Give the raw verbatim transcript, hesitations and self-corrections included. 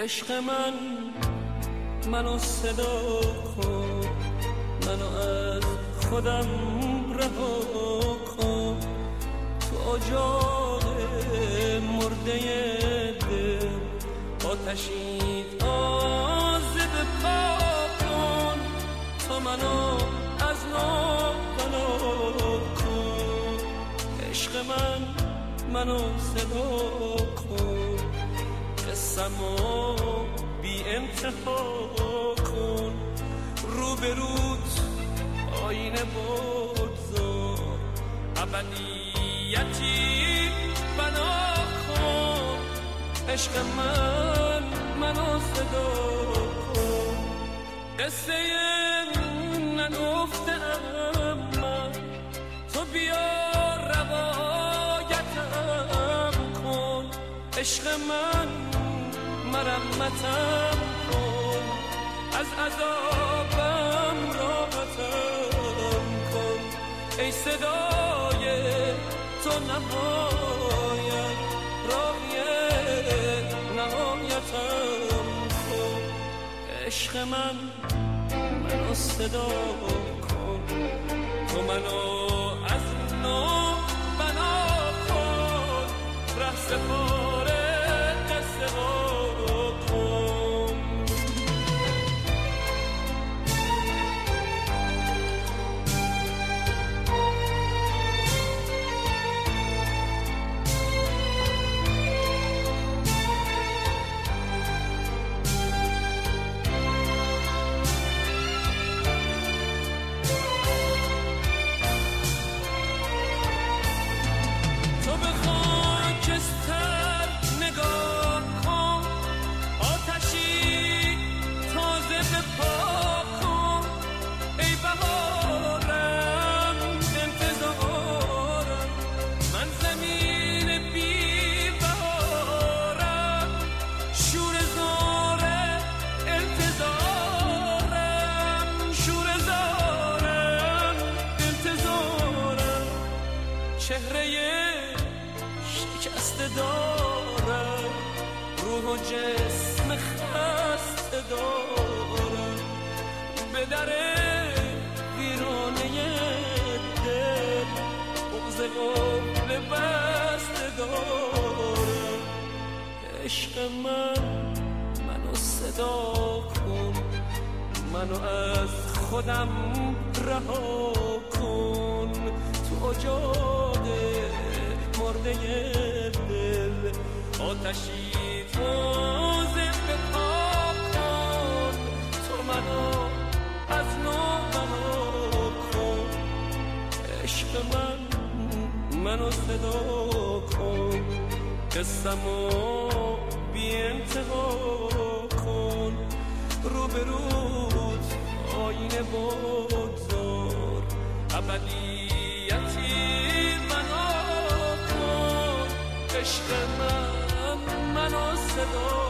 عشق من منو صدا کن، منو از خودم رها کن، تو اجاق مرده دل آتشی تازه بپا کن، تو منو از نو بنا کن. عشق من منو صدا کن، قصه‌مو بی انتها کن، رو به روت آینه بگذار، ابدیتی بنا کن. عشق من منو صدا کن، قصه نگفتم من، تو بیا روایتم کن. عشق من مرمتم کن، از عذابم راحتم کن. ای صدای تو نهایت، راهی نهایتم کن. عشق من منو صدا کن، تو منو از نو بنا کن، ره سپاره قصه ها کن. چهره شکسته دارم، روح و جسم خسته دارم، به در ویرانه دل بغض قفل بسته دارم. عشق من منو صدا کن، منو از خودم رها کن، تو اجاق مرده دل آتشی تازه بپا کن، تو منو از نو بنا کن. عشق من منو صدا کن، قصه‌مو بی انتها کن، رو به روت آینه بگذار، ابدیتی بنا کن. عشق من منو صدا